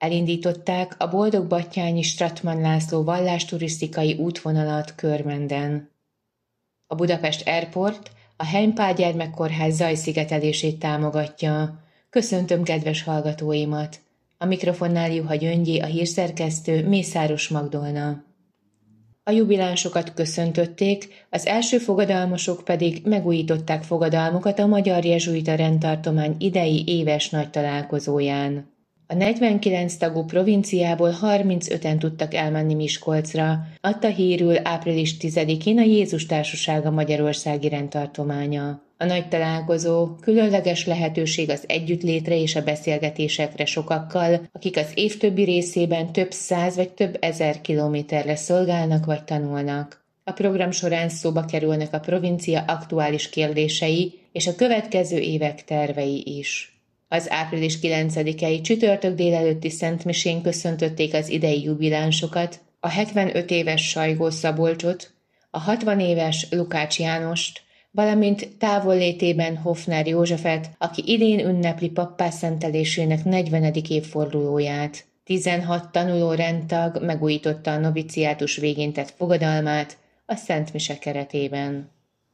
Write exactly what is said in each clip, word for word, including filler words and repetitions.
Elindították a Boldog-Batthyányi Strattmann László vallásturisztikai útvonalat Körmenden. A Budapest Airport a Heimpál Gyermekkórház zajszigetelését támogatja. Köszöntöm kedves hallgatóimat! A mikrofonnál Juha Gyöngyi, a hírszerkesztő, Mészáros Magdolna. A jubilánsokat köszöntötték, az első fogadalmosok pedig megújították fogadalmukat a Magyar Jezsuita Rendtartomány idei éves nagy találkozóján. A negyvenkilenc tagú provinciából harmincöten tudtak elmenni Miskolcra, adta hírül április tizedikén a Jézus Társasága Magyarországi Rendtartománya. A nagy találkozó különleges lehetőség az együttlétre és a beszélgetésekre sokakkal, akik az év többi részében több száz vagy több ezer kilométerre szolgálnak vagy tanulnak. A program során szóba kerülnek a provincia aktuális kérdései és a következő évek tervei is. Az április kilencedikei csütörtök délelőtti szentmisén köszöntötték az idei jubilánsokat, a hetvenöt éves Sajgó Szabolcsot, a hatvan éves Lukács Jánost, valamint távollétében Hofner Józsefet, aki idén ünnepli pappá szentelésének negyvenedik évfordulóját. tizenhat tanuló rendtag megújította a noviciátus végén tett fogadalmát a Szent Mise keretében.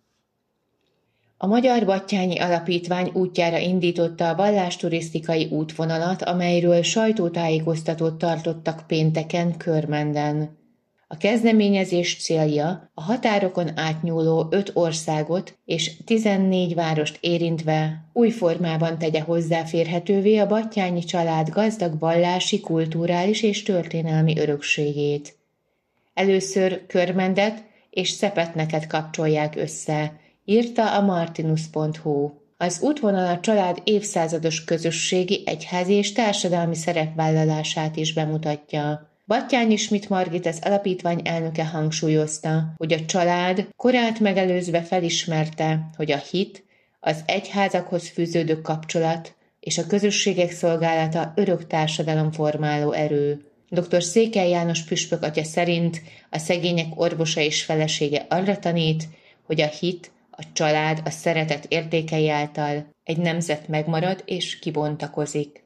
A Magyar Batthyányi Alapítvány útjára indította a vallásturisztikai útvonalat, amelyről sajtótájékoztatót tartottak pénteken Körmenden. A kezdeményezés célja a határokon átnyúló öt országot és tizennégy várost érintve új formában tegye hozzáférhetővé a Batthyányi család gazdag vallási, kulturális és történelmi örökségét. Először Körmendet és Szepetneket kapcsolják össze, írta a martinus pont hu. Az útvonal a család évszázados közösségi, egyházi és társadalmi szerepvállalását is bemutatja. Batthyányi Schmidt Margit, az alapítvány elnöke hangsúlyozta, hogy a család korát megelőzve felismerte, hogy a hit, az egyházakhoz fűződő kapcsolat és a közösségek szolgálata örök társadalomformáló erő. dr. Székely János püspök atya szerint a szegények orvosa és felesége arra tanít, hogy a hit, a család, a szeretet értékei által egy nemzet megmarad és kibontakozik.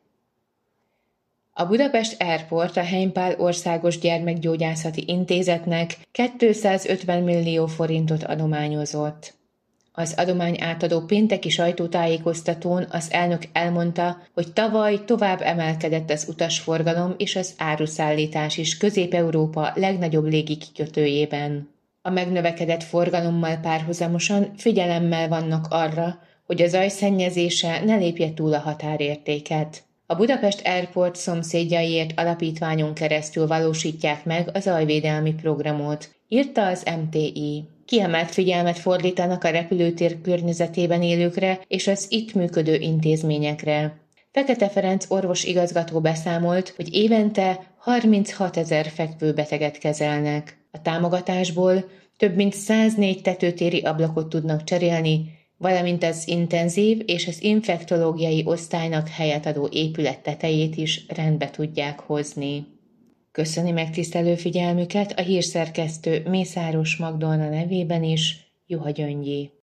A Budapest Airport a Heimpál Országos Gyermekgyógyászati Intézetnek kétszázötven millió forintot adományozott. Az adomány átadó pénteki sajtótájékoztatón az elnök elmondta, hogy tavaly tovább emelkedett az utasforgalom és az áruszállítás is Közép-Európa legnagyobb légikikötőjében. A megnövekedett forgalommal párhuzamosan figyelemmel vannak arra, hogy a zajszennyezése ne lépje túl a határértéket. A Budapest Airport szomszédjaiért alapítványon keresztül valósítják meg a zajvédelmi programot, írta az em té i. Kiemelt figyelmet fordítanak a repülőtér környezetében élőkre és az itt működő intézményekre. Fekete Ferenc orvos-igazgató beszámolt, hogy évente harminchat ezer fekvőbeteget kezelnek. A támogatásból több mint száznégy tetőtéri ablakot tudnak cserélni, valamint az intenzív és az infektológiai osztálynak helyet adó épület tetejét is rendbe tudják hozni. Köszöni megtisztelő figyelmüket a hírszerkesztő Mészáros Magdolna nevében is, Juha Gyöngyi.